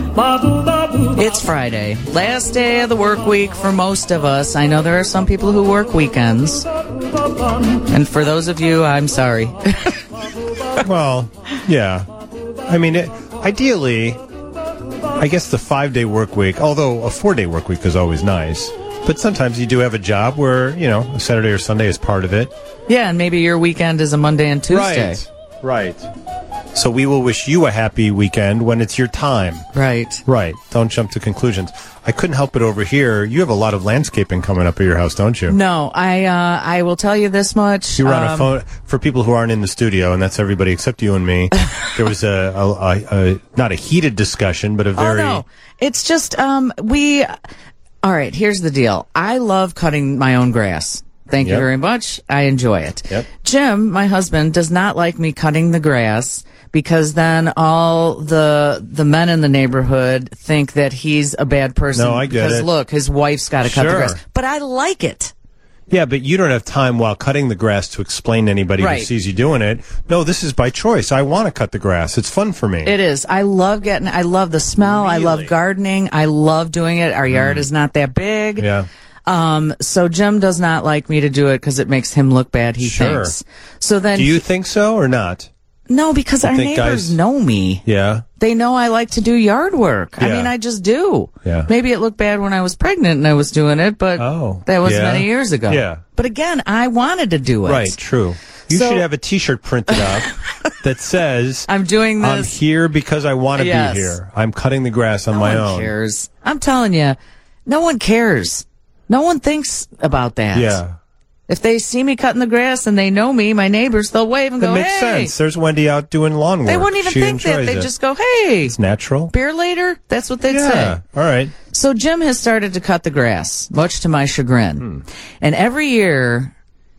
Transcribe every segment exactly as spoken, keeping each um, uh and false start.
It's Friday, last day of the work week for most of us. I know there are some people who work weekends. And for those of you, I'm sorry. Well, yeah. I mean, it, ideally, I guess the five-day work week, although a four-day work week is always nice. But sometimes you do have a job where, you know, a Saturday or Sunday is part of it. Yeah, and maybe your weekend is a Monday and Tuesday. Right, right. So we will wish you a happy weekend when it's your time. Right. Right. Don't jump to conclusions. I couldn't help it over here. You have a lot of landscaping coming up at your house, don't you? No, I uh, I will tell you this much. You were on um, a phone. For people who aren't in the studio, and that's everybody except you and me, there was a, a, a, a not a heated discussion, but a very... Oh, no. It's just, um, we... All right, here's the deal. I love cutting my own grass. Thank yep. you very much. I enjoy it. Yep. Jim, my husband, does not like me cutting the grass because then all the the men in the neighborhood think that he's a bad person. No, I get because, it. look, his wife's got to cut sure. the grass. But I like it. Yeah, but you don't have time while cutting the grass to explain to anybody right. who sees you doing it. No, this is by choice. I want to cut the grass. It's fun for me. It is. I love getting, I love the smell. Really? I love gardening. I love doing it. Our yard Mm. is not that big. Yeah. Um, so Jim does not like me to do it because it makes him look bad, he sure. thinks. So then Do you he, think so or not? No, because I our think neighbors guys- know me. Yeah. They know I like to do yard work. I Yeah. mean, I just do. Yeah. Maybe it looked bad when I was pregnant and I was doing it, but Oh, that was yeah. many years ago. Yeah. But again, I wanted to do it. Right, true. You So- should have a T-shirt printed up that says, I'm doing I'm this. here because I want to Yes. be here. I'm cutting the grass on No my one own. cares. I'm telling you, no one cares. No one thinks about that. Yeah. If they see me cutting the grass and they know me, my neighbors, they'll wave and That go, makes hey. sense. There's Wendy out doing lawn work. They wouldn't even She think that. enjoys They'd it. just go, hey, It's natural. beer later? That's what they'd Yeah. say. All right. So Jim has started to cut the grass, much to my chagrin. Hmm. And every year,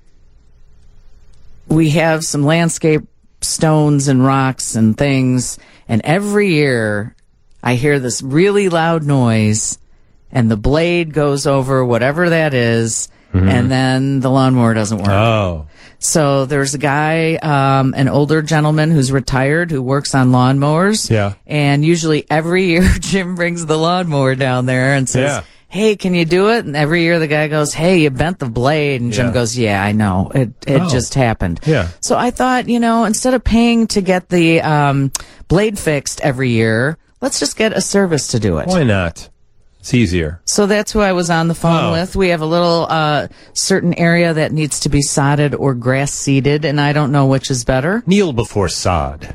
we have some landscape stones and rocks and things. And every year, I hear this really loud noise, and the blade goes over whatever that is, Mm-hmm. and then the lawnmower doesn't work. Oh. So there's a guy, um, an older gentleman who's retired who works on lawnmowers. Yeah. And usually every year Jim brings the lawnmower down there and says, Yeah. hey, can you do it? And every year the guy goes, hey, you bent the blade. And Jim Yeah. goes, yeah, I know. It it Oh. just happened. Yeah. So I thought, you know, instead of paying to get the um, blade fixed every year, let's just get a service to do it. Why not? It's easier. So that's who I was on the phone Oh. with. We have a little uh, certain area that needs to be sodded or grass seeded, and I don't know which is better. Kneel before sod.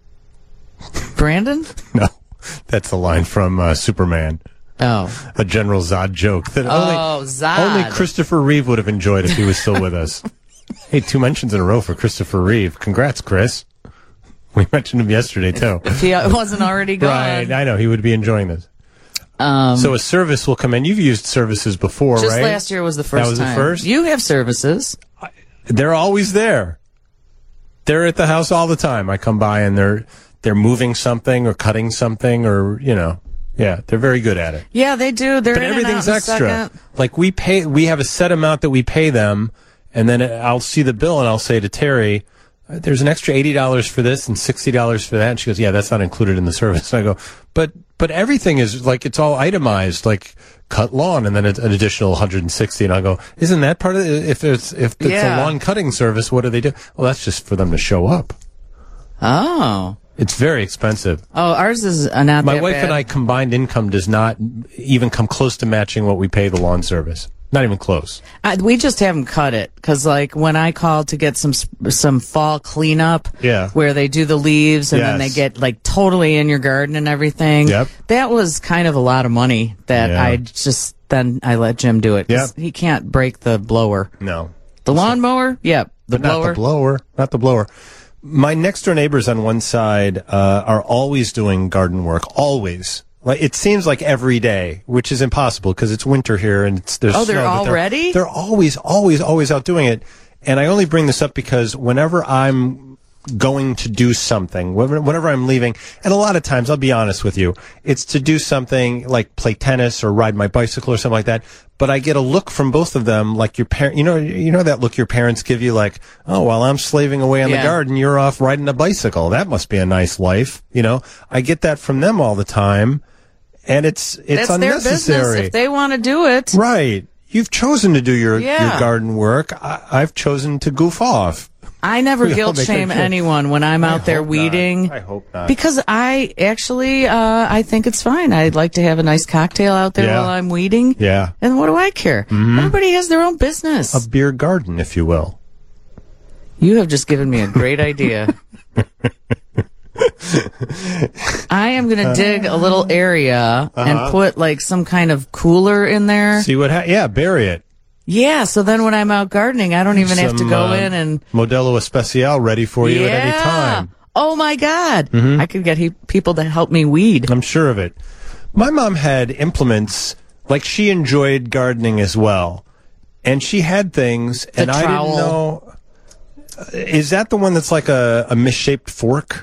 Brandon? No, that's the line from uh, Superman. Oh. A General Zod joke that Oh, only, Zod. only Christopher Reeve would have enjoyed if he was still with us. Hey, two mentions in a row for Christopher Reeve. Congrats, Chris. We mentioned him yesterday, too. If he wasn't already gone. Right, I know. He would be enjoying this. Um, So a service will come in. You've used services before, just right? last year was the first That was time. the first? You have services. They're always there. They're at the house all the time. I come by and they're they're moving something or cutting something or, you know. Yeah, they're very good at it. Yeah, they do. They're But in everything's and out in a extra. second. Like we pay, we have a set amount that we pay them, and then I'll see the bill and I'll say to Terry, "There's an extra eighty dollars for this and sixty dollars for that." And she goes, "Yeah, that's not included in the service." And I go, "But but everything is like it's all itemized, like cut lawn, and then an additional one hundred sixty." And I go, "Isn't that part of it? If it's if it's Yeah. a lawn cutting service, what do they do?" Well, that's just for them to show up. Oh. It's very expensive. Oh, ours is uh, not My that wife bad. and I combined income does not even come close to matching what we pay the lawn service. Not even close. I, we just haven't cut it because, like, when I called to get some some fall cleanup, Yeah. where they do the leaves and then they Yes. get like totally in your garden and everything. Yep. That was kind of a lot of money that Yeah. I just then I let Jim do it. 'Cause Yep. he can't break the blower. No. The lawnmower, yep. The But not blower, the blower. Not the blower. My next door neighbors on one side uh, are always doing garden work. Always. Like it seems like every day, which is impossible because it's winter here and it's there's Oh, they're snow, but already? They're, they're always, always, always out doing it. And I only bring this up because whenever I'm going to do something, whenever I'm leaving, and a lot of times, I'll be honest with you, it's to do something like play tennis or ride my bicycle or something like that. But I get a look from both of them, like your parent, you know, you know that look your parents give you, like, oh, while I'm slaving away on Yeah. the garden, you're off riding a bicycle. That must be a nice life, you know. I get that from them all the time, and it's it's That's their unnecessary. business. If they want to do it, Right? You've chosen to do your Yeah. your garden work. I, I've chosen to goof off. I never We all guilt make our shame choice. anyone when I'm I out there hope not. weeding. I hope not. Because I actually, uh, I think it's fine. I'd like to have a nice cocktail out there Yeah. while I'm weeding. Yeah. And what do I care? Mm-hmm. Everybody has their own business. A beer garden, if you will. You have just given me a great idea. I am going to dig a little area Uh-huh. and put like some kind of cooler in there. See what? Ha- yeah, bury it. Yeah, so then when I'm out gardening, I don't even have to Some, go uh, in and Modelo Especial ready for you at any time. Oh my God. Mm-hmm. I could get he- people to help me weed. I'm sure of it. My mom had implements, like she enjoyed gardening as well. And she had things, The and I trowel. didn't know. Uh, Is that the one that's like a, a misshaped fork?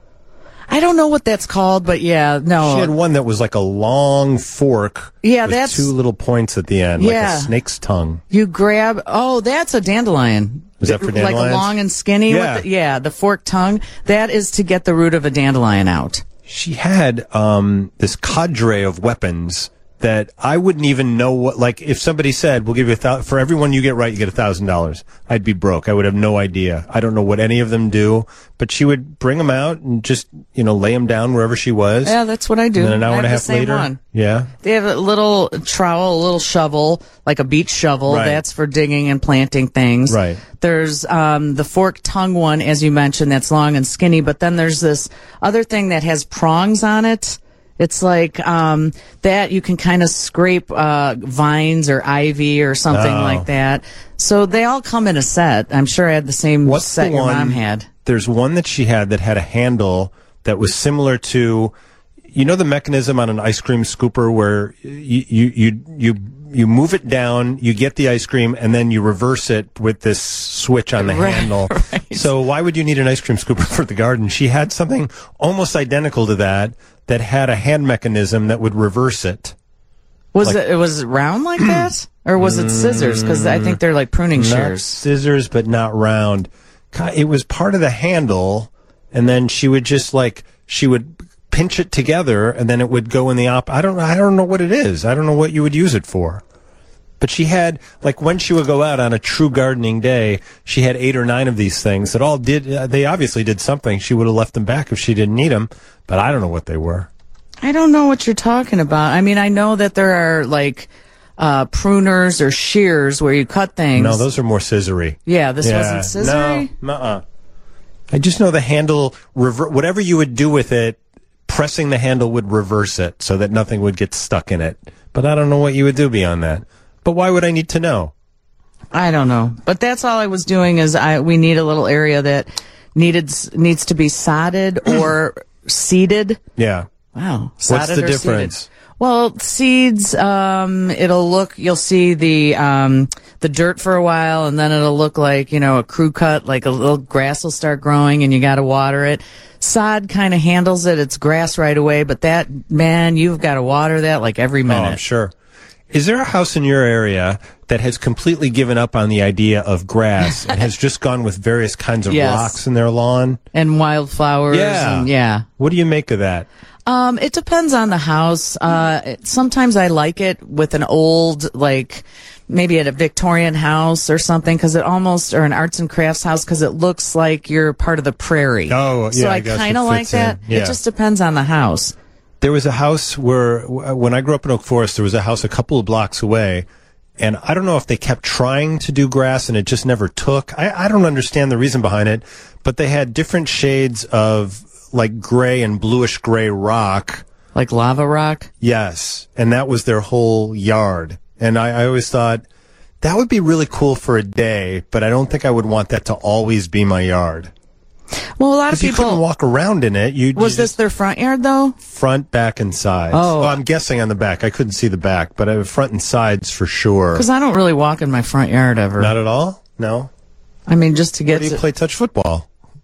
I don't know what that's called, but yeah, no. She had one that was like a long fork Yeah, with that's- two little points at the end, Yeah. like a snake's tongue. You grab, oh, that's a dandelion. Is that for Like dandelions? a long and skinny? Yeah. With the, yeah, the forked tongue. That is to get the root of a dandelion out. She had um, this cadre of weapons that I wouldn't even know what, like, if somebody said, we'll give you a thousand, for every one you get right, you get a thousand dollars. I'd be broke. I would have no idea. I don't know what any of them do, but she would bring them out and just, you know, lay them down wherever she was. Yeah, that's what I do. And then an hour I and a have half the same later. one. Yeah. They have a little trowel, a little shovel, like a beach shovel. Right. That's for digging and planting things. Right. There's um, the forked tongue one, as you mentioned, that's long and skinny. But then there's this other thing that has prongs on it. It's like um, that you can kind of scrape uh, vines or ivy or something Oh. like that. So they all come in a set. I'm sure I had the same What's set the your one? mom had. There's one that she had that had a handle that was similar to, you know, the mechanism on an ice cream scooper where you you you you, you move it down, you get the ice cream, and then you reverse it with this switch on the Right, handle. right. So why would you need an ice cream scooper for the garden? She had something almost identical to that that had a hand mechanism that would reverse it. Was Like- it was it round like that, or was it scissors? Because I think they're like pruning Not shears. scissors, but not round. Ki- It was part of the handle, and then she would just like she would pinch it together, and then it would go in the op. I don't. I don't know what it is. I don't know what you would use it for. But she had, like, when she would go out on a true gardening day, she had eight or nine of these things that all did. Uh, they obviously did something. She would have left them back if she didn't need them, but I don't know what they were. I don't know what you're talking about. I mean, I know that there are like uh, pruners or shears where you cut things. No, those are more scissory. Yeah, this wasn't scissory. No, uh-uh. I just know the handle, rever- whatever you would do with it, pressing the handle would reverse it so that nothing would get stuck in it. But I don't know what you would do beyond that. But why would I need to know? I don't know, but that's all I was doing. Is I we need a little area that needed needs to be sodded or seeded. Yeah. Wow, What's sodded the or difference? Seeded. Well, seeds, um, it'll look, you'll see the, um, the dirt for a while, and then it'll look like, you know, a crew cut, like a little grass will start growing and you gotta water it. Sod kind of handles it. It's grass right away, but that, man, you've got to water that like every Oh, minute. I'm sure. Is there a house in your area that has completely given up on the idea of grass and has just gone with various kinds of Yes. rocks in their lawn? And wildflowers. Yeah. And yeah. What do you make of that? Um, it depends on the house. Uh, it- sometimes I like it with an old, like, maybe at a Victorian house or something, because it almost, or an arts and crafts house, because it looks like you're part of the prairie. Oh, So yeah, I I guess kind it of like fits in. that. Yeah. It just depends on the house. There was a house where, w- when I grew up in Oak Forest, there was a house a couple of blocks away. And I don't know if they kept trying to do grass and it just never took. I, I don't understand the reason behind it, but they had different shades of like gray and bluish gray rock. Like lava rock. Yes. And that was their whole yard. And I, I always thought that would be really cool for a day, but I don't think I would want that to always be my yard. Well, a lot of Because you couldn't people. walk around in it. You Was you this their front yard though? front, back, and sides. Oh. Well, I'm guessing on the back. I couldn't see the back, but uh, front and sides for sure. Because I don't really walk in my front yard ever. Not at all? No? I mean, just to Where get do you to. play touch football?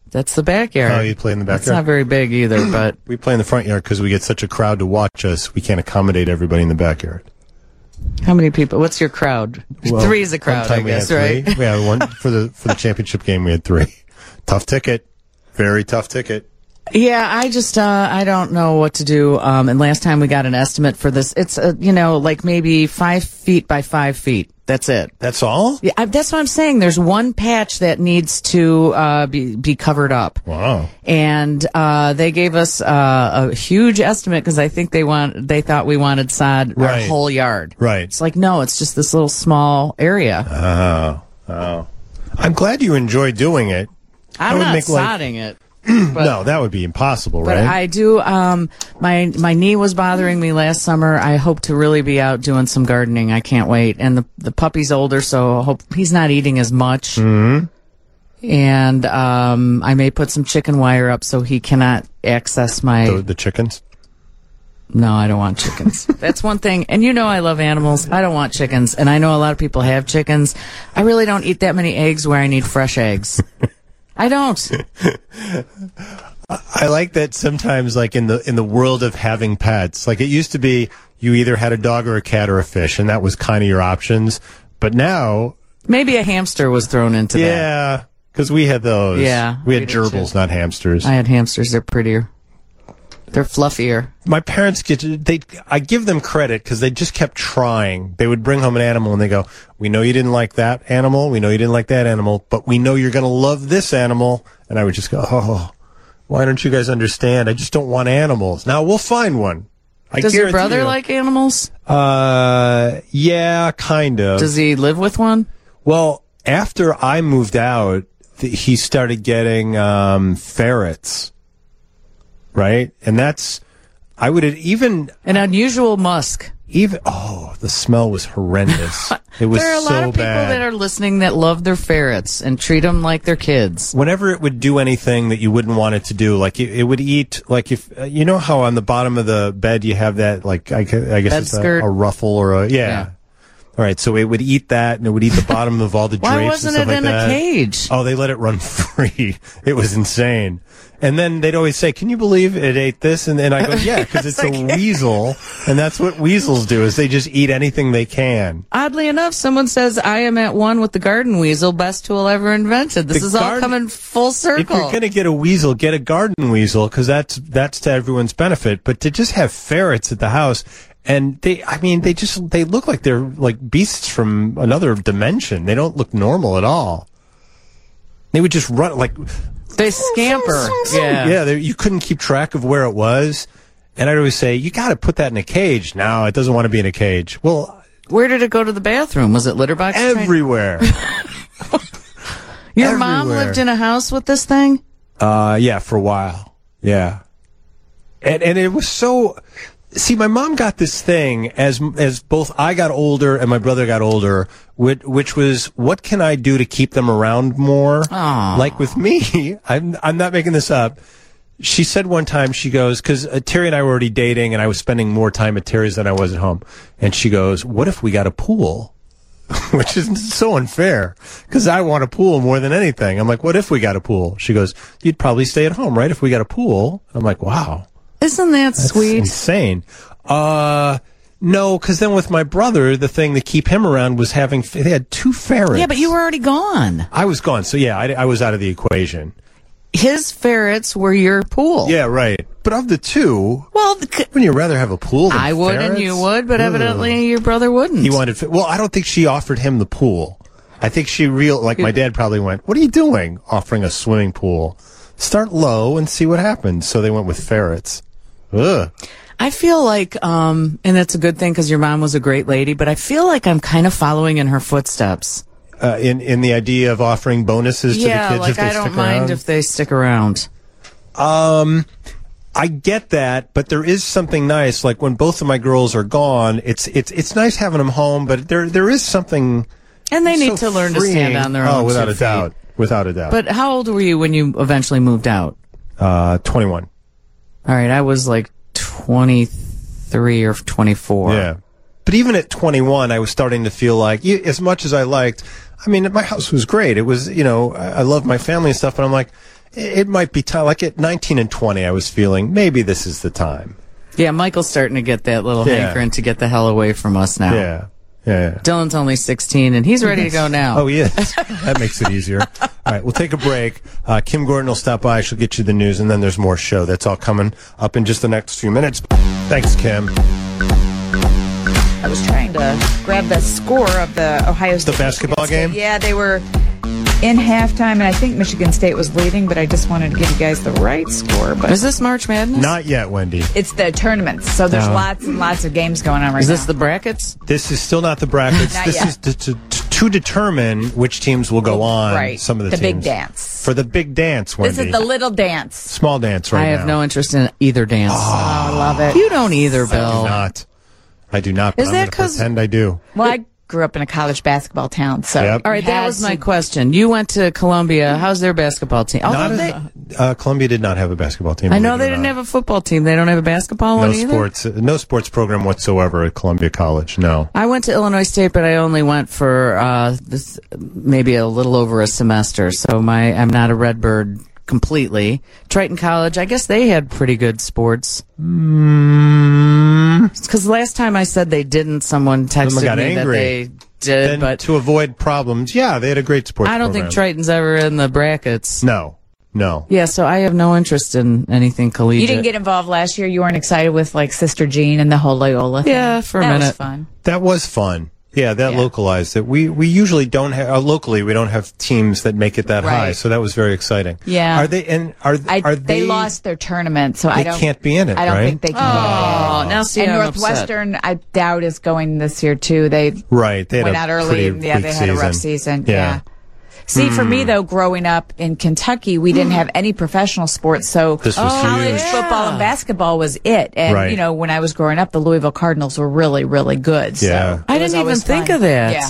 That's the backyard. Oh, you play in the backyard? It's not very big either, but We play in the front yard because we get such a crowd to watch us. We can't accommodate everybody in the backyard. how many people? What's your crowd? Well, three is a crowd, one time I we guess, had right? three. We had one for the for the championship game. We had three. Tough ticket. Very tough ticket. Yeah, I just uh I don't know what to do. Um, and last time we got an estimate for this, it's uh, you know like maybe five feet by five feet. That's it. That's all? Yeah, I, that's what I'm saying. There's one patch that needs to uh, be be covered up. Wow. And uh, they gave us uh, a huge estimate because I think they want they thought we wanted sod Right. our whole yard. Right. It's like no, it's just this little small area. Oh. Oh. I'm glad you enjoy doing it. I'm would not make, like- sodding it. But, No, that would be impossible, but right? I do. Um, my my knee was bothering me last summer. I hope to really be out doing some gardening. I can't wait. And the the puppy's older, so I hope he's not eating as much. Mm-hmm. And um, I may put some chicken wire up so he cannot access my. the, the chickens? No, I don't want chickens. That's one thing. And you know I love animals. I don't want chickens. And I know a lot of people have chickens. I really don't eat that many eggs where I need fresh eggs. I don't. I like that sometimes, like in the in the world of having pets, like it used to be, you either had a dog or a cat or a fish, and that was kind of your options. But now, Maybe a hamster was thrown into that. yeah, because we had those. Yeah, we had we did gerbils, too. not hamsters. I had hamsters. They're prettier. They're fluffier. My parents get they. I give them credit because they just kept trying. They would bring home an animal and they go, "We know you didn't like that animal. We know you didn't like that animal, but we know you're going to love this animal." And I would just go, "Oh, why don't you guys understand? I just don't want animals. Now we'll find one." I Does your guarantee brother you. like animals? Uh, yeah, kind of. Does he live with one? Well, after I moved out, th- he started getting um, ferrets, right? And that's, I would have even, An unusual musk. even, oh, the smell was horrendous. It was There are a so lot of people bad. that are listening that love their ferrets and treat them like their kids. Whenever it would do anything that you wouldn't want it to do, like it, it would eat, like if, uh, you know how on the bottom of the bed you have that, like, I, gu- I guess Bed it's a, skirt? a ruffle or a, yeah. Yeah. All right, so it would eat that, and it would eat the bottom of all the drapes Why and wasn't stuff it like in that. a cage? Oh, they let it run free. It was insane. And then they'd always say, "Can you believe it ate this?" And then I go, "Yeah, because it's a weasel, and that's what weasels do, is they just eat anything they can." Oddly enough, someone says, I am at one with the garden weasel, best tool ever invented. This The is all garden- coming full If you're circle. going to get a weasel, get a garden weasel, because that's that's to everyone's benefit. But to just have ferrets at the house, and they, I mean, they just they look like they're like beasts from another dimension. They don't look normal at all. They would just run like. They scamper. Yeah. Yeah, they, you couldn't keep track of where it was. And I'd always say, you got to put that in a cage. No, it doesn't want to be in a cage. Well, Where did it go to the bathroom? Was it litter box? train? everywhere. Your mom everywhere. lived in a house with this thing? uh, yeah, for a while. Yeah. And, and it was so, see, my mom got this thing as, as both I got older and my brother got older, which, which was, what can I do to keep them around more? Aw. Like with me, I'm, I'm not making this up. She said one time, she goes, because uh, Terry and I were already dating, and I was spending more time at Terry's than I was at home. And she goes, "What if we got a pool?" Which is so unfair, because I want a pool more than anything. I'm like, "What if we got a pool?" She goes, "You'd probably stay at home, right, if we got a pool?" I'm like, "Wow, Isn't that that's sweet? insane." Uh, no, because then with my brother, the thing to keep him around was having, they had two ferrets. Yeah, but you were already gone. I was gone, so yeah, I, I was out of the equation. His ferrets were your pool. Yeah, right. But of the two, Well, the, wouldn't you rather have a pool than I would and ferrets? you would, but Ugh. evidently your brother wouldn't. He wanted, well, I don't think she offered him the pool. I think she real, like my dad probably went, "What are you doing offering a swimming pool? Start low and see what happens." So they went with ferrets. Ugh. I feel like, um, and that's a good thing because your mom was a great lady, but I feel like I'm kind of following in her footsteps. Uh, in, in the idea of offering bonuses to Yeah, the kids like if they I don't stick mind around. if they stick around. Um, I get that, but there is something nice. Like when both of my girls are gone, it's it's it's nice having them home. But there there is something. And they need so to learn to freeing. stand on their own Oh, without two a feet. doubt, without a doubt. But how old were you when you eventually moved out? uh, twenty-one. All right, I was like twenty-three or twenty-four. Yeah. But even at twenty-one, I was starting to feel like, y- as much as I liked, I mean, my house was great. It was, you know, I, I love my family and stuff, but I'm like, it, it might be time. Like at nineteen and twenty, I was feeling maybe this is the time. Yeah, Michael's starting to get that little Yeah. hankering to get the hell away from us now. Yeah. Yeah. yeah. Dylan's only sixteen, and he's ready to go now. Oh, he is. That makes it easier. All right, we'll take a break. Uh, Kim Gordon will stop by. She'll get you the news, and then there's more show. That's all coming up in just the next few minutes. Thanks, Kim. I was trying to grab the score of the Ohio State. The basketball Michigan State. game? Yeah, they were in halftime, and I think Michigan State was leading, but I just wanted to give you guys the right score. But Is this March Madness? Not yet, Wendy. it's the tournaments, so there's No. lots and lots of games going on right Is now. this the brackets? This is still not the brackets. Not this yet. is to, to, to determine which teams will go on. Right. Some of the, The big teams. dance. For the big dance, Wendy. This is the little dance. Small dance right I have now. no interest in either dance. Oh, I love it. You don't either, Bill. I do not. I do not, but Is I'm that going to 'cause- pretend I do. Well, I grew up in a college basketball town, so Yep. All right, that had was my to- question. You went to Columbia. How's their basketball team? Not Although as- they, uh, Columbia did not have a basketball team. I know believe they it or didn't not. have a football team. They don't have a basketball no one either? sports, no sports program whatsoever at Columbia College. No. I went to Illinois State, but I only went for uh, this, maybe a little over a semester. So my I'm not a Redbird completely. Triton College, I guess they had pretty good sports. Mm, Because last time I said they didn't, someone texted got me angry. that they did, then but to avoid problems, yeah, they had a great sports. I don't program. think Triton's ever in the brackets. No, no. Yeah, so I have no interest in anything collegiate. You didn't get involved last year. You weren't excited with like Sister Jean and the whole Loyola thing. Yeah, for a that minute. was fun. That was fun. Yeah, that Yeah. localized it. We we usually don't have uh, locally. We don't have teams that make it that Right. high, so that was very exciting. Yeah. Are they and are I, are they, they lost their tournament, so I They don't. can't be in it, I don't right? think they can. Oh, be in it. now see, and I'm Northwestern, I doubt is going this year too. They right? They had went a out early. pretty And, yeah, weak they had a rough season. Yeah. Yeah. See, for me though, growing up in Kentucky, we didn't have any professional sports, so This was college huge. football and basketball was it. And Right. you know, when I was growing up, the Louisville Cardinals were really, really good. So Yeah. I it was didn't even always think fun. of that. Yeah.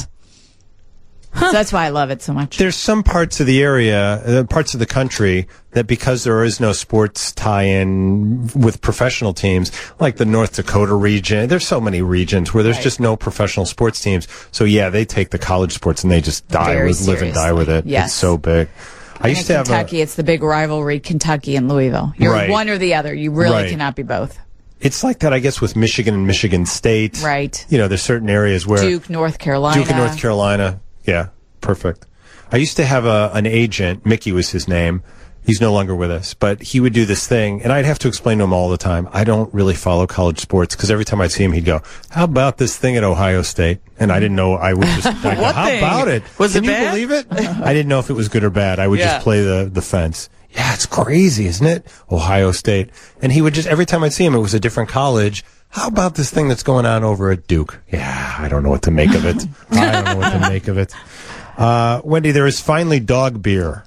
So that's why I love it so much. There's some parts of the area, uh, parts of the country, that because there is no sports tie-in with professional teams, like the North Dakota region, there's so many regions where there's Right. just no professional sports teams. So yeah, they take the college sports and they just die Very with, live and die with it. Yes. It's so big. I And used in to have Kentucky, a, it's the big rivalry, Kentucky and Louisville. You're Right. one or the other. You really Right. cannot be both. it's like that, I guess, with Michigan and Michigan State. Right. You know, there's certain areas where Duke, North Carolina. Duke in North Carolina. Yeah, perfect. I used to have a, an agent, Mickey was his name. He's no longer with us, but he would do this thing, and I'd have to explain to him all the time. I don't really follow college sports because every time I'd see him, he'd go, "How about this thing at Ohio State?" And I didn't know. I would just, I'd go, What "How thing? about it? Was Can it you bad? believe it?" I didn't know if it was good or bad. I would Yeah. just play the the fence. Yeah, it's crazy, isn't it? Ohio State, and he would just every time I'd see him, it was a different college. How about this thing that's going on over at Duke? Yeah, I don't know what to make of it. I don't know what to make of it. Uh, Wendy, there is finally dog beer.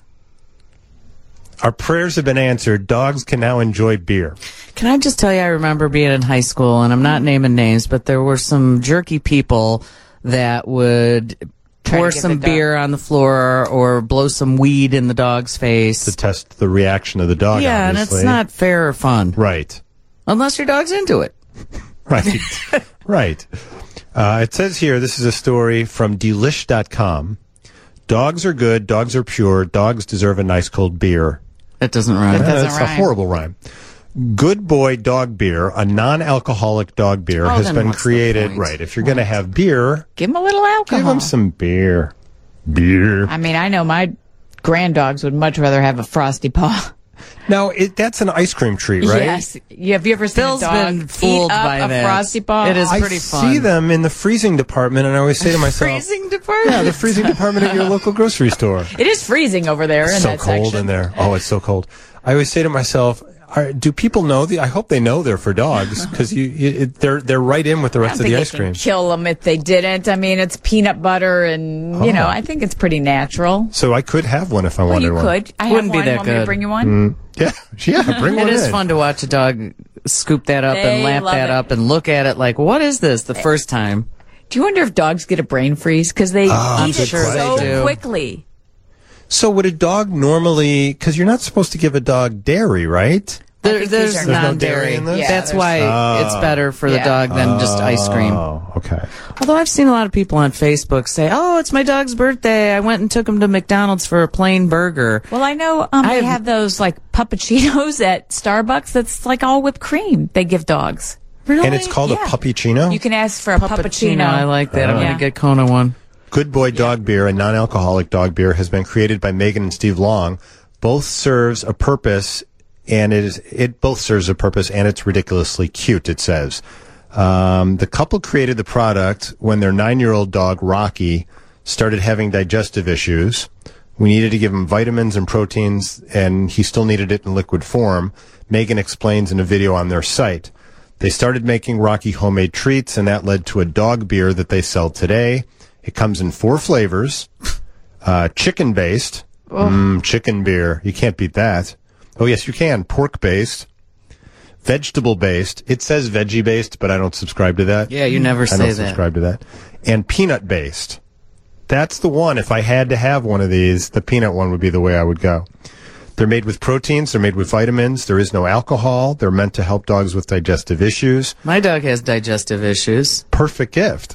Our prayers have been answered. Dogs can now enjoy beer. Can I just tell you, I remember being in high school, and I'm not naming names, but there were some jerky people that would Try to pour get some the dog- beer on the floor or blow some weed in the dog's To face. test the reaction of the dog, Yeah, and obviously. it's not fair or fun. Right. Unless your dog's into it. Right. right. Uh, it says here, this is a story from delish dot com. Dogs are good. Dogs are pure. Dogs deserve a nice cold beer. It doesn't rhyme. That doesn't That's a rhyme. horrible rhyme. Good Boy Dog Beer, a non-alcoholic dog beer, Oh, has then been what's the created. point? Right. If you're going to have beer, Give them a little alcohol. give them some beer. Beer. I mean, I know my grand dogs would much rather have a frosty paw. Now, it, that's an ice cream treat, right? Yes. You, have you ever seen Bill's a dog been fooled eat up by a that. frosty paw? It is I pretty see fun. them in the freezing department, and I always say to myself, Freezing department? yeah, the freezing department at your local grocery store. It is freezing over there in so that cold section. in there. Oh, it's so cold. I always say to myself, are, do people know the? I hope they know they're for dogs because you, you it, they're they're right in with the I rest don't of think the it ice can cream. kill them if they didn't. I mean, it's peanut butter, and you Oh. know, I think it's pretty natural. So I could have one if I Well, wanted you one. could. I Wouldn't be have one. that Want me to good. bring you one? Yeah, yeah. Bring It one is in. fun to watch a dog scoop that up They and lap love that it. up and look at it like, what is this the first time? Do you wonder if dogs get a brain freeze because they Oh, eat good it so question. do. quickly? So would a dog normally? Because you're not supposed to give a dog dairy, right? There, think there's these are There's no non-dairy. dairy in this? Yeah, That's there's- why Oh. it's better for the Yeah. dog than just ice cream. Oh, okay. Although I've seen a lot of people on Facebook say, "Oh, it's my dog's birthday. I went and took him to McDonald's for a plain burger." Well, I know um, I they have- have those like puppuccinos at Starbucks. That's like all whipped cream. They give dogs. Really? And it's called Yeah. a puppuccino? You can ask for a puppuccino. I like that. I'm Yeah. gonna get Kona one. Good Boy Dog Beer, a non-alcoholic dog beer, has been created by Megan and Steve Long. Both serves a purpose, and it is it both serves a purpose, and it's ridiculously cute. It says um, the couple created the product when their nine-year-old dog Rocky started having digestive issues. We needed to give him vitamins and proteins, and he still needed it in liquid form. Megan explains in a video on their site. They started making Rocky homemade treats, and that led to a dog beer that they sell today. It comes in four flavors, uh, chicken-based, mm, chicken beer. You can't beat that. Oh, yes, you can. Pork-based, vegetable-based. It says veggie-based, but I don't subscribe to that. Yeah, you never I say don't that. subscribe to that. And peanut-based. That's the one. If I had to have one of these, the peanut one would be the way I would go. They're made with proteins. They're made with vitamins. There is no alcohol. They're meant to help dogs with digestive issues. My dog has digestive issues. Perfect gift.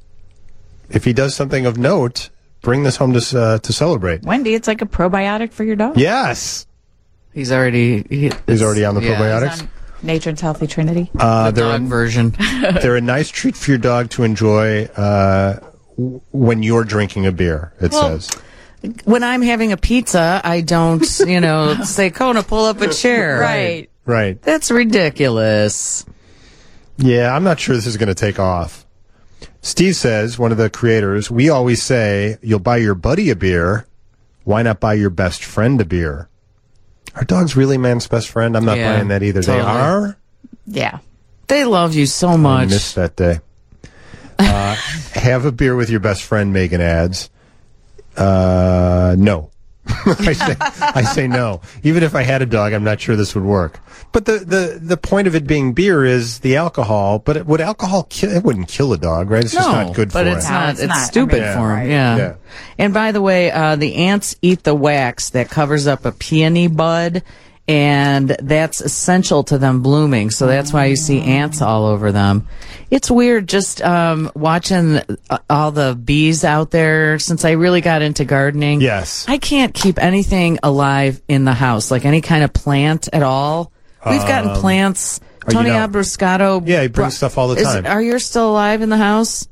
If he does something of note, bring this home to uh, to celebrate. Wendy, it's like a probiotic for your dog. Yes, He's already he, he's already on the yeah, probiotics. On Nature's Healthy Trinity. Uh, The they're dog version. they're a nice treat for your dog to enjoy uh, w- when you're drinking a beer. It Well, says. When I'm having a pizza, I don't, you know, say, "Kona, pull up a chair." Right. Right. That's ridiculous. Yeah, I'm not sure this is going to take off. Steve says, one of the creators, we always say, you'll buy your buddy a beer. Why not buy your best friend a beer? Are dogs really man's best friend? I'm not Yeah, buying that either. totally. They are? Yeah. They love you so I much. missed that day. Uh, have a beer with your best friend, Megan adds. Uh, no. I say I say no. Even if I had a dog, I'm not sure this would work. But the, the, the point of it being beer is the alcohol. But it, would alcohol kill? It wouldn't kill a dog, right? It's just no, not good but for it's it. not. No, It's, it's not. stupid I mean, for right. him. Yeah. Yeah. And by the way, uh, the ants eat the wax that covers up a peony bud, and that's essential to them blooming. So that's why you see ants all over them. It's weird just um, watching uh, all the bees out there. Since I really got into gardening, Yes. I can't keep anything alive in the house, like any kind of plant at all. We've gotten plants. you Tony know- Abruscato. Yeah, he brings brought- stuff all the Is- time. Are yours still alive in the house?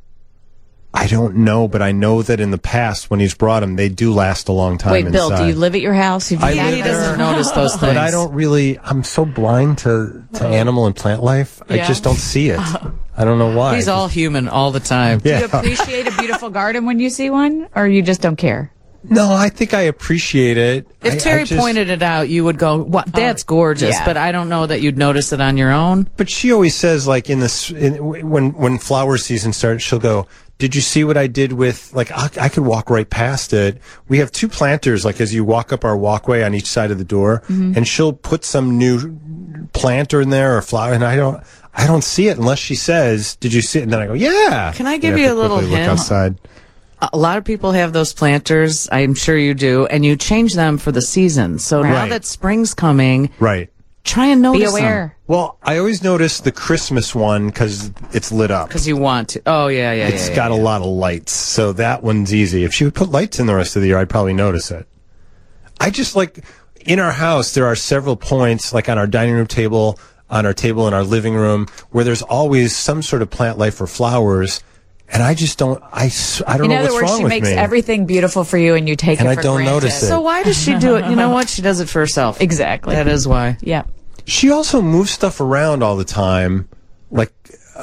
I don't know, but I know that in the past, when he's brought them, they do last a long time Wait, Bill, inside. do you live at your house? Have you I got live He this? doesn't notice those things. But I don't really, I'm so blind to, to animal and plant life. I Yeah. just don't see it. I don't know why. He's all human all the time. Do you Yeah. appreciate a beautiful garden when you see one, or you just don't care? No, I think I appreciate it. If I- Terry I just- pointed it out, you would go, "What? That's gorgeous." yeah. But I don't know that you'd notice it on your own. But she always says, like, in this, in, when, when flower season starts, she'll go, did you see what I did with, like, I, I could walk right past it. We have two planters, like, as you walk up our walkway on each side of the door, and she'll put some new planter in there or flower, and I don't, I don't see it unless she says, did you see it? And then I go, yeah. Can I give And you have a to little quickly hint? Look outside. A lot of people have those planters. I'm sure you do, and you change them for the season. So now Right. that spring's coming, Right. try and Be notice aware. Well, I always notice the Christmas one because it's lit up. because you want to. Oh yeah, yeah, It's yeah, got yeah. a lot of lights, so that one's easy. If she would put lights in the rest of the year, I'd probably notice it. I just like, in our house, there are several points, like on our dining room table, on our table in our living room, where there's always some sort of plant life or flowers, and I just don't, I, s- I don't In know other what's words, wrong she with makes me. everything beautiful for you, and you take And it I for don't granted. notice it. So why does she do it? You know what? She does it for herself. Exactly. That is why. Yeah. She also moves stuff around all the time, like,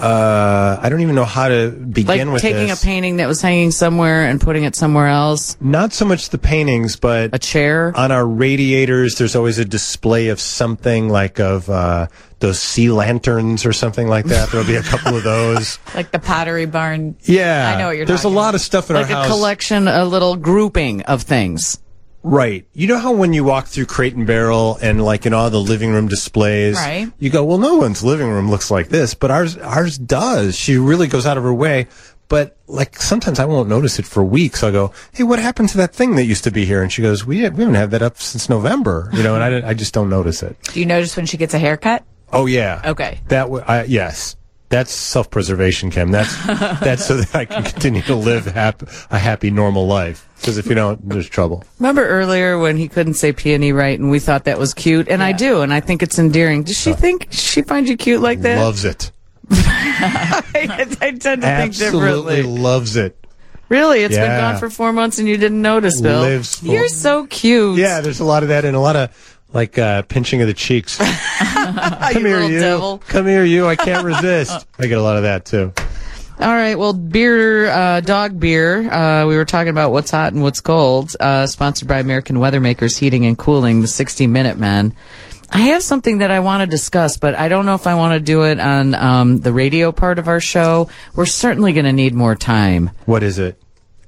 uh, I don't even know how to begin Like with taking this. a painting that was hanging somewhere and putting it somewhere else. Not so much the paintings, but A chair. on our radiators, there's always a display of something, like of uh, those sea lanterns or something like that. There'll be a couple of those. Like the Pottery Barn. Yeah, I know what you're There's talking a lot about. of stuff in Like our a house. collection, a little grouping of things. Right. You know how when you walk through Crate and Barrel and like in all the living room displays, Right. you go, well, no one's living room looks like this, but ours ours does. She really goes out of her way. But like sometimes I won't notice it for weeks. I'll go, hey, what happened to that thing that used to be here? And she goes, we, we haven't had that up since November, you know, and I, I just don't notice it. Do you notice when she gets a haircut? Oh, yeah. Okay. That w- I, yes. That's self-preservation, Kim. That's that's so that I can continue to live hap- a happy, normal life. Because if you don't, there's trouble. Remember earlier when he couldn't say peony right, and we thought that was cute, and yeah. I do, and I think it's endearing. Does she think does she find you cute like that? Loves it. I, I tend to Absolutely think differently. Absolutely loves it. Really, it's yeah. been gone for four months, and you didn't notice, Bill. Lives full. You're so cute. Yeah, there's a lot of that, and a lot of. Like uh, pinching of the cheeks. Come you here, you. Devil. Come here, you. I can't resist. I get a lot of that too. All right. Well, beer, uh, dog beer. Uh, we were talking about what's hot and what's cold. Uh, sponsored by American Weathermakers Heating and Cooling, the sixty minute Men. I have something that I want to discuss, but I don't know if I want to do it on um, the radio part of our show. We're certainly going to need more time. What is it?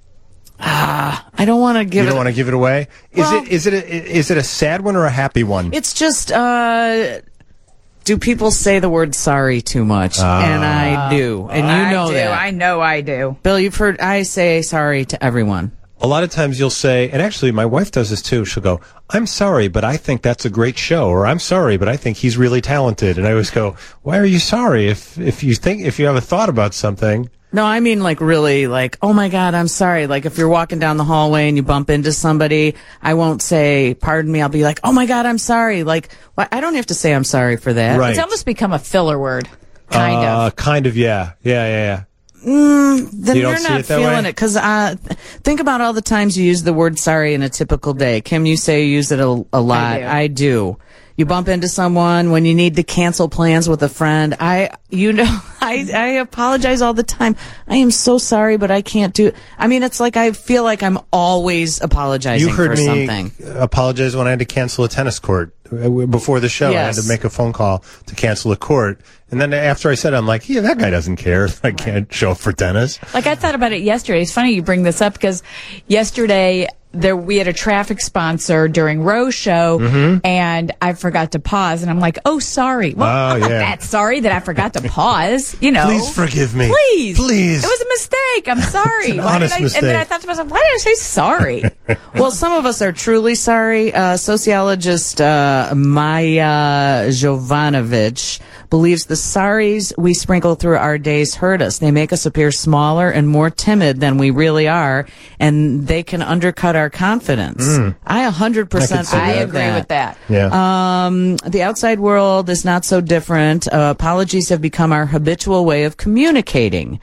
Ah, I don't want to give. You don't it, want to give it away. Is well, it is it a, is it a sad one or a happy one? It's just. Uh, do people say the word sorry too much? Uh, and I do, and you I know do. that. I know I do. Bill, you've heard I say sorry to everyone. A lot of times you'll say, and actually my wife does this too. She'll go, "I'm sorry, but I think that's a great show," or "I'm sorry, but I think he's really talented." And I always go, "Why are you sorry? If if you think if you have a thought about something." No, I mean like really like, oh my God, I'm sorry. Like if you're walking down the hallway and you bump into somebody, I won't say, pardon me. I'll be like, oh my God, I'm sorry. Like, well, I don't have to say I'm sorry for that. Right. It's almost become a filler word. Kind uh, of. Kind of, yeah. Yeah, yeah, yeah. Mm, then you you're don't see not it that feeling way? it. Because uh, think about all the times you use the word sorry in a typical day. Kim, you say you use it a, a lot. I do. I do. You bump into someone when you need to cancel plans with a friend. I, you know, I, I apologize all the time. I am so sorry, but I can't do. I mean, it's like I feel like I'm always apologizing You heard for me something. apologize when I had to cancel a tennis court before the show. Yes. I had to make a phone call to cancel a court, and then after I said, it, I'm like, yeah, that guy doesn't care. I can't show up for tennis. Like I thought about it yesterday. It's funny you bring this up because yesterday there we had a traffic sponsor during Rose show, mm-hmm. and I forgot to pause, and I'm like, oh, sorry. Well, oh, I'm not yeah. that sorry that I forgot to pause. You know, please forgive me. Please, please. It was a mistake. I'm sorry. It's an Why honest did I, mistake. And then I thought to myself, why did I say sorry? Well, some of us are truly sorry. Uh, sociologist uh, Maya Jovanovic believes the sorries we sprinkle through our days hurt us. They make us appear smaller and more timid than we really are, and they can undercut our confidence. Mm. I one hundred percent I, I that. agree that. with that. Yeah. Um, the outside world is not so different. Uh, apologies have become our habitual way of communicating.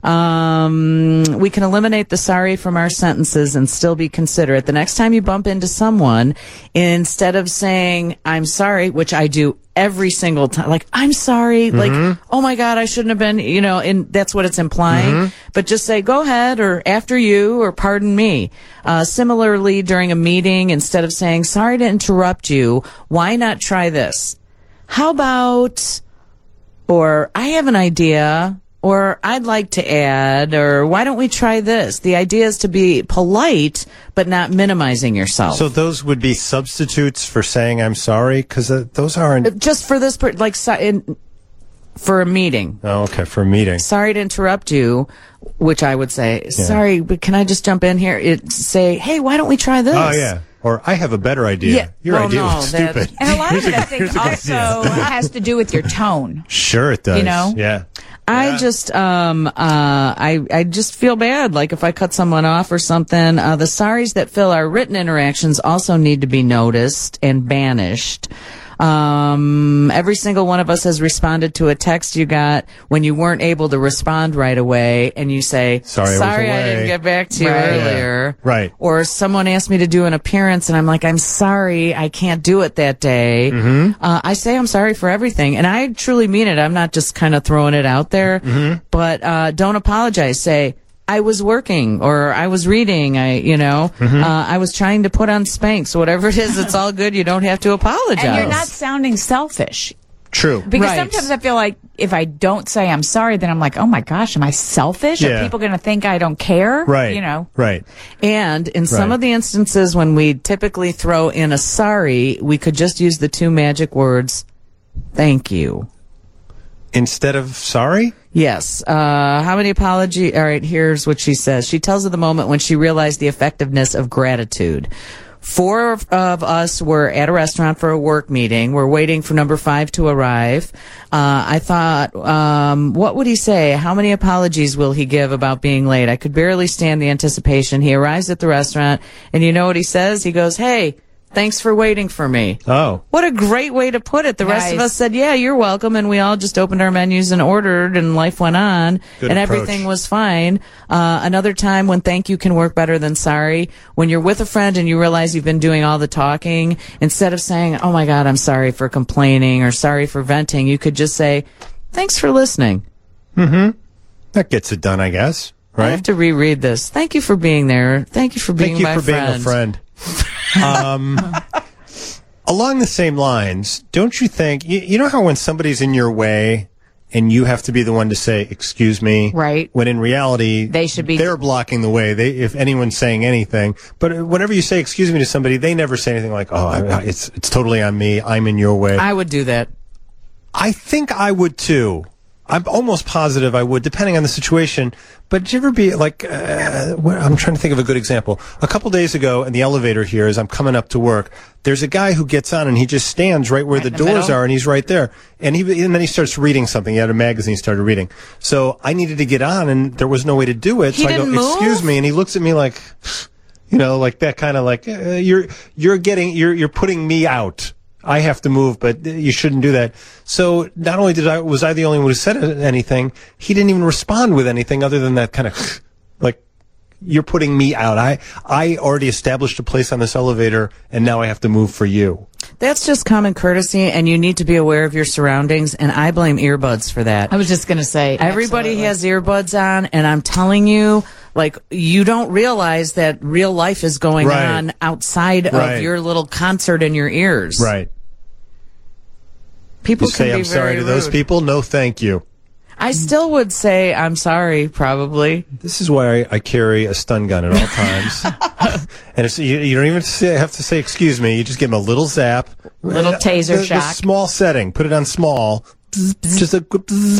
Um, we can eliminate the sorry from our sentences and still be considerate. The next time you bump into someone, instead of saying, I'm sorry, which I do every single time, like, I'm sorry, mm-hmm. like, oh my God, I shouldn't have been, you know, and that's what it's implying. Mm-hmm. But just say, go ahead, or after you, or pardon me. Uh, similarly, during a meeting, instead of saying, sorry to interrupt you, why not try this? How about, or I have an idea, or I'd like to add, or why don't we try this? The idea is to be polite, but not minimizing yourself. So those would be substitutes for saying I'm sorry? Because uh, those aren't... Just for this, per- like, so, in, for a meeting. Oh, okay, for a meeting. Sorry to interrupt you, which I would say, yeah. sorry, but can I just jump in here? It, say, hey, why don't we try this? Oh, yeah. Or I have a better idea. Yeah. Your oh, idea no, was that, stupid. And a lot of it, I think, Here's a good also idea. has to do with your tone. Sure it does. You know? Yeah. I Yeah. just, um, uh, I, I just feel bad. Like if I cut someone off or something, uh, the sorries that fill our written interactions also need to be noticed and banished. Um, every single one of us has responded to a text you got when you weren't able to respond right away, and you say, Sorry, I was sorry I away." didn't get back to you Right. earlier. Yeah. Right. Or someone asked me to do an appearance, and I'm like, I'm sorry, I can't do it that day. Mm-hmm. Uh, I say I'm sorry for everything, and I truly mean it. I'm not just kind of throwing it out there, Mm-hmm. but uh, don't apologize. Say, I was working, or I was reading, I, you know, Mm-hmm. uh, I was trying to put on Spanx. Whatever it is, it's all good. You don't have to apologize. And you're not sounding selfish. True. Because Right. sometimes I feel like if I don't say I'm sorry, then I'm like, oh my gosh, am I selfish? Yeah. Are people going to think I don't care? Right. You know? Right. And in some Right. of the instances when we typically throw in a sorry, we could just use the two magic words, thank you. Instead of sorry? Yes. Uh, how many apology? All right, here's what she says. She tells of the moment when she realized the effectiveness of gratitude. Four of, of us were at a restaurant for a work meeting. We're waiting for number five to arrive. Uh, I thought, um, what would he say? How many apologies will he give about being late? I could barely stand the anticipation. He arrives at the restaurant, and you know what he says? He goes, "Hey, thanks for waiting for me." Oh. What a great way to put it. The rest of Nice. us said, "Yeah, you're welcome." And we all just opened our menus and ordered, and life went on. Good and approach. everything was fine. Uh, another time when thank you can work better than sorry. When you're with a friend and you realize you've been doing all the talking, instead of saying, "Oh my God, I'm sorry for complaining," or "sorry for venting," you could just say, "Thanks for listening." That gets it done, I guess. I Right? have to reread this. Thank you for being there. Thank you for being Thank you my for friend. being a friend. um, along the same lines, don't you think, you, you know how when somebody's in your way and you have to be the one to say, "Excuse me," Right. when in reality, They should be- they're blocking the way, they, if anyone's saying anything. But whenever you say "excuse me" to somebody, they never say anything like, "Oh, I, it's, it's totally on me. I'm in your way." I would do that. I think I would too. I'm almost positive I would, depending on the situation. But did you ever be like, uh, where, I'm trying to think of a good example. A couple days ago in the elevator here, as I'm coming up to work, there's a guy who gets on and he just stands right where Right the in the doors middle? are, and he's right there. And he and then he starts reading something. He had a magazine he started reading. So I needed to get on, and there was no way to do it. He so I go, didn't move? "Excuse me," and he looks at me like, you know, like that kind of like, uh, you're you're getting you're you're putting me out. I have to move, but you shouldn't do that. So not only did I was I the only one who said anything, he didn't even respond with anything other than that kind of like, "You're putting me out. I I already established a place on this elevator, and now I have to move for you." That's just common courtesy, and you need to be aware of your surroundings, and I blame earbuds for that. I was just going to say. Everybody absolutely. has earbuds on, and I'm telling you, like, you don't realize that real life is going Right. on outside Right. of your little concert in your ears. Right. People You can say be I'm sorry very to those rude. people? No, thank you. I still would say I'm sorry, probably. This is why I, I carry a stun gun at all times. And it's, you, you don't even say, have to say "excuse me." You just give them a little zap. Little Uh, taser the, the shock. small setting. Put it on small. Just a good bzz.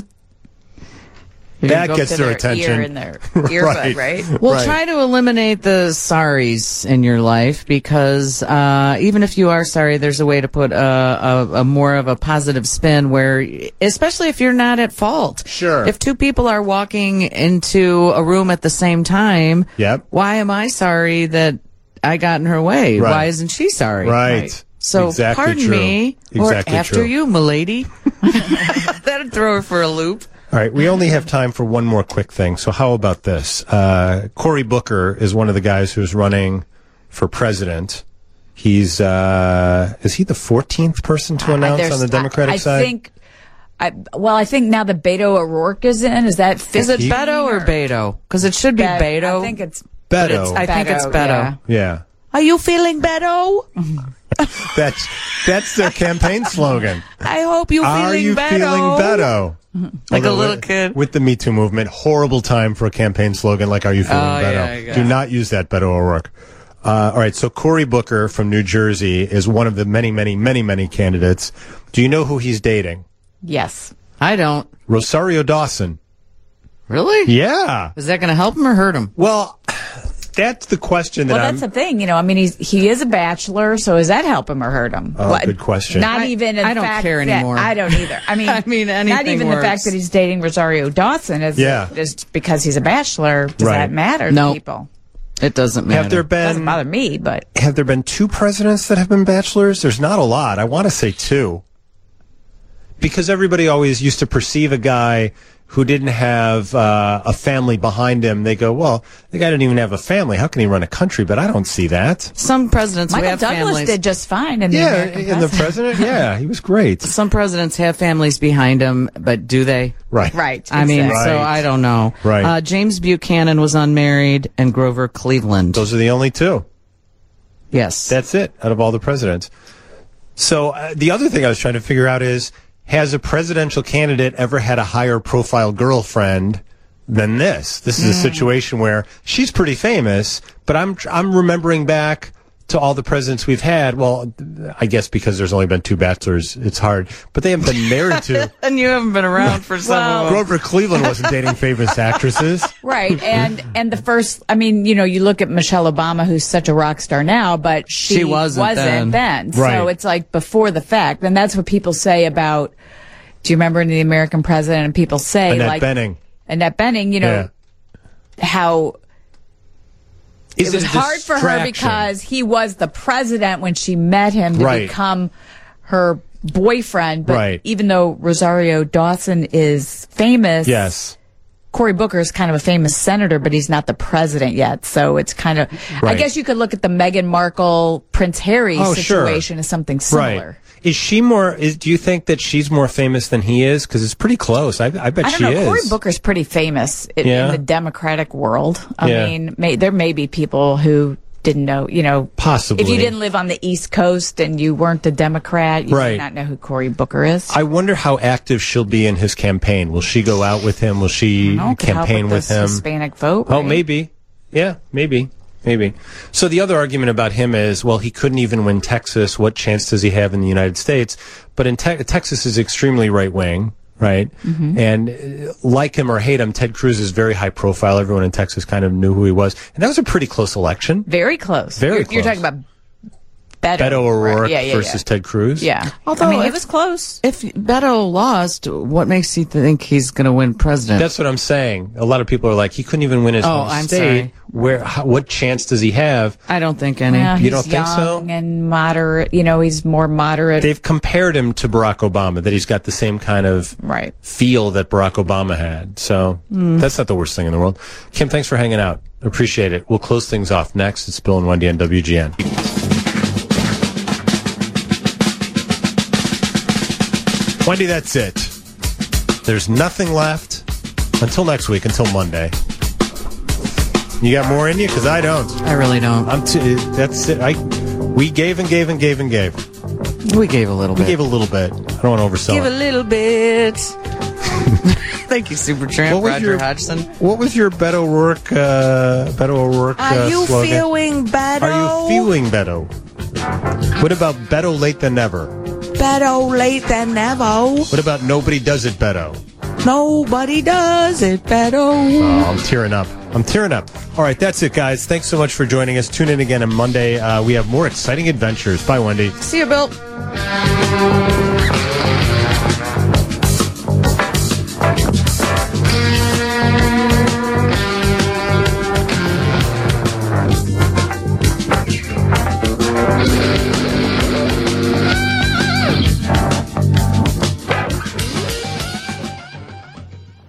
You're That gonna go gets to their their attention. Ear and their earbud, right? Well, Right. try to eliminate the sorries in your life, because uh, even if you are sorry, there's a way to put a, a, a more of a positive spin where, especially if you're not at fault. Sure. If two people are walking into a room at the same time, Yep. why am I sorry that I got in her way? Right. Why isn't she sorry? Right. So Exactly pardon true. me, Exactly or after true. you, milady. That'd throw her for a loop. All right, we only have time for one more quick thing. So how about this? Uh, Cory Booker is one of the guys who's running for president. He's uh, is he the fourteenth person to announce There's- on the Democratic I, I side? think. I, well, I think now that Beto O'Rourke is in. Is that Is it He- Beto or Beto? Because it should be Bet- Beto. I think it's but it's- Beto. I think it's Beto, Beto. yeah. yeah, Are you feeling Beto? that's that's their campaign slogan. I hope you Are feeling you Beto. feeling Beto? Like a Although little with- kid. With the Me Too movement, horrible time for a campaign slogan like "Are you feeling Oh, Beto?" yeah, yeah. Do not use that, Beto O'Rourke. Uh, all right, so Cory Booker from New Jersey is one of the many, many, many, many candidates. Do you know who he's dating? yes. I don't. Rosario Dawson. Really? Yeah. Is that going to help him or hurt him? Well, that's the question that Well, I'm. that's the thing, you know. I mean, he's he is a bachelor, so does that help him or hurt him? Oh, good question. Not I- even. In I the don't fact care that- anymore. I don't either. I mean, I mean, not anything even the works. fact that he's dating Rosario Dawson is Yeah. just because he's a bachelor. Does Right. that matter No. to people? It doesn't matter. have there Doesn't been bother me, but have there been two presidents that have been bachelors? There's not a lot. I want to say two. Because everybody always used to perceive a guy who didn't have uh, a family behind him. They go, well, the guy didn't even have a family. How can he run a country? But I don't see that. Some presidents who Michael have Douglas families. did just fine. In the Yeah, American and the president. president, yeah, he was great. Some presidents have families behind them, but do they? Right. Right. I mean, exactly. so Right. I don't know. Right. Uh, James Buchanan was unmarried, and Grover Cleveland. Those are the only two. yes. That's it out of all the presidents. So uh, the other thing I was trying to figure out is, has a presidential candidate ever had a higher profile girlfriend than this? This is a situation where she's pretty famous, but I'm I'm remembering back to all the presidents we've had. Well, I guess because there's only been two bachelors, it's hard. But they haven't been married to. And you haven't been around for some Well- of them. Grover Cleveland wasn't dating famous actresses. Right. And and the first, I mean, you know, you look at Michelle Obama, who's such a rock star now, but she, She wasn't then. then. Right. So it's like before the fact. And that's what people say about, do you remember in The American President? And people say, Annette like, Bening. Annette Bening, you know, how Is it was a hard for her distraction. because he was the president when she met him to Right. become her boyfriend. But Right. even though Rosario Dawson is famous, Yes. Cory Booker is kind of a famous senator, but he's not the president yet. So it's kind of, I Right. guess you could look at the Meghan Markle, Prince Harry Oh, sure. situation as something similar. Right. Is she more, is, do you think that she's more famous than he is? Because it's pretty close. I, I bet I don't she know. is. Cory Booker's pretty famous in, Yeah. in the Democratic world. I Yeah. mean, may, there may be people who didn't know, you know, Possibly. if you didn't live on the East Coast and you weren't a Democrat, you Right. may not know who Cory Booker is. I wonder how active she'll be in his campaign. Will she go out with him? Will she No, could help campaign with this him? Hispanic vote. Oh, right? maybe. Yeah, maybe. Maybe. So the other argument about him is, well, he couldn't even win Texas. What chance does he have in the United States? But in te- Texas is extremely right wing, right? Mm-hmm. And uh, like him or hate him, Ted Cruz is very high profile. Everyone in Texas kind of knew who he was. And that was a pretty close election. Very close. Very you're, close. You're talking about Beto, Beto O'Rourke right? yeah, yeah, versus yeah. Ted Cruz. Yeah. Although I mean, if- it was close. If Beto lost, what makes you think he's going to win president? That's what I'm saying. A lot of people are like, he couldn't even win his Oh, home I'm state. sorry. Where? How, what chance does he have? I don't think any. Well, You he's don't think so? young and moderate. You know, he's more moderate. They've compared him to Barack Obama, that he's got the same kind of Right. feel that Barack Obama had. So that's not the worst thing in the world. Kim, thanks for hanging out. Appreciate it. We'll close things off next. It's Bill and Wendy on W G N. Wendy, that's it. There's nothing left until next week, until Monday. You got more in you? Because I don't. I really don't. I'm t- that's it. I we gave and gave and gave and gave. We gave a little We bit. gave a little bit. I don't want to oversell Give a it. little bit. Thank you, Supertramp, What was Roger your- Hodgson. What was your Beto O'Rourke? Uh, Beto O'Rourke Are uh, you slogan? feeling better? Are you feeling Beto? What about Beto late than never? better late than never? What about nobody does it Beto? Nobody does it better. Oh, I'm tearing up. I'm tearing up. All right, that's it, guys. Thanks so much for joining us. Tune in again on Monday. Uh, we have more exciting adventures. Bye, Wendy. See you, Bill.